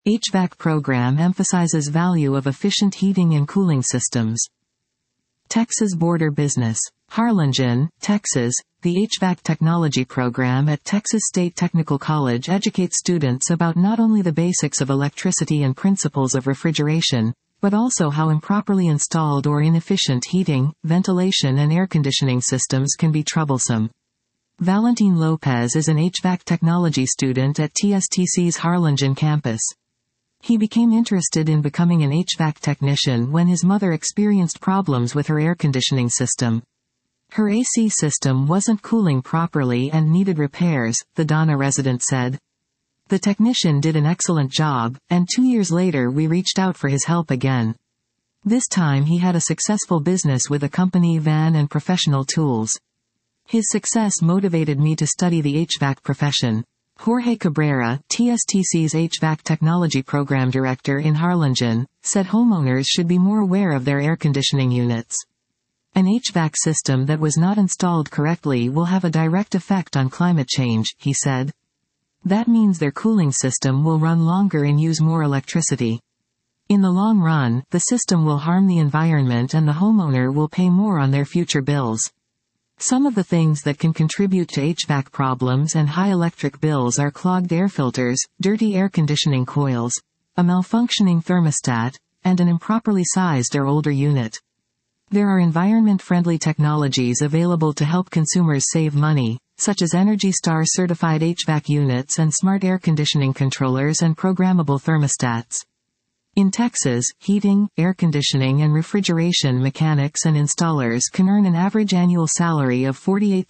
HVAC program emphasizes value of efficient heating and cooling systems. Texas Border Business. Harlingen, Texas. The HVAC technology program at Texas State Technical College educates students about not only the basics of electricity and principles of refrigeration, but also how improperly installed or inefficient heating, ventilation and air conditioning systems can be troublesome. Valentin Lopez is an HVAC technology student at TSTC's Harlingen campus. He became interested in becoming an HVAC technician when his mother experienced problems with her air conditioning system. Her AC system wasn't cooling properly and needed repairs, the Donna resident said. The technician did an excellent job, and 2 years later we reached out for his help again. This time he had a successful business with a company van and professional tools. His success motivated me to study the HVAC profession. Jorge Cabrera, TSTC's HVAC Technology Program Director in Harlingen, said homeowners should be more aware of their air conditioning units. An HVAC system that was not installed correctly will have a direct effect on climate change, he said. That means their cooling system will run longer and use more electricity. In the long run, the system will harm the environment and the homeowner will pay more on their future bills. Some of the things that can contribute to HVAC problems and high electric bills are clogged air filters, dirty air conditioning coils, a malfunctioning thermostat, and an improperly sized or older unit. There are environment-friendly technologies available to help consumers save money, such as Energy Star certified HVAC units and smart air conditioning controllers and programmable thermostats. In Texas, heating, air conditioning and refrigeration mechanics and installers can earn an average annual salary of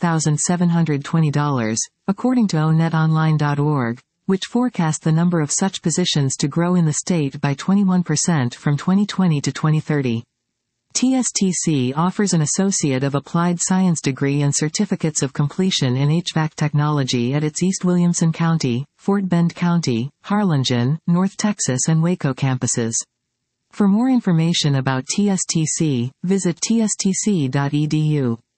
$48,720, according to onetonline.org, which forecast the number of such positions to grow in the state by 21% from 2020 to 2030. TSTC offers an Associate of Applied Science degree and certificates of completion in HVAC technology at its East Williamson County, Fort Bend County, Harlingen, North Texas and Waco campuses. For more information about TSTC, visit tstc.edu.